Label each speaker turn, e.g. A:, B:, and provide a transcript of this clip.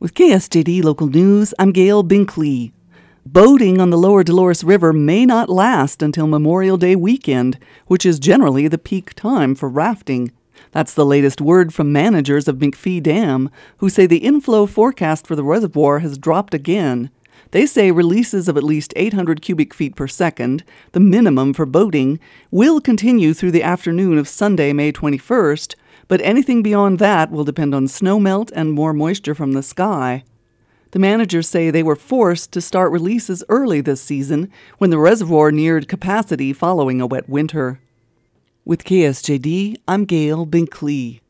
A: With KSJD Local News, I'm Gail Binkley. Boating on the lower Dolores River may not last until Memorial Day weekend, which is generally the peak time for rafting. That's the latest word from managers of McPhee Dam, who say the inflow forecast for the reservoir has dropped again. They say releases of at least 800 cubic feet per second, the minimum for boating, will continue through the afternoon of Sunday, May 21st, but anything beyond that will depend on snowmelt and more moisture from the sky. The managers say they were forced to start releases early this season when the reservoir neared capacity following a wet winter. With KSJD, I'm Gail Binkley.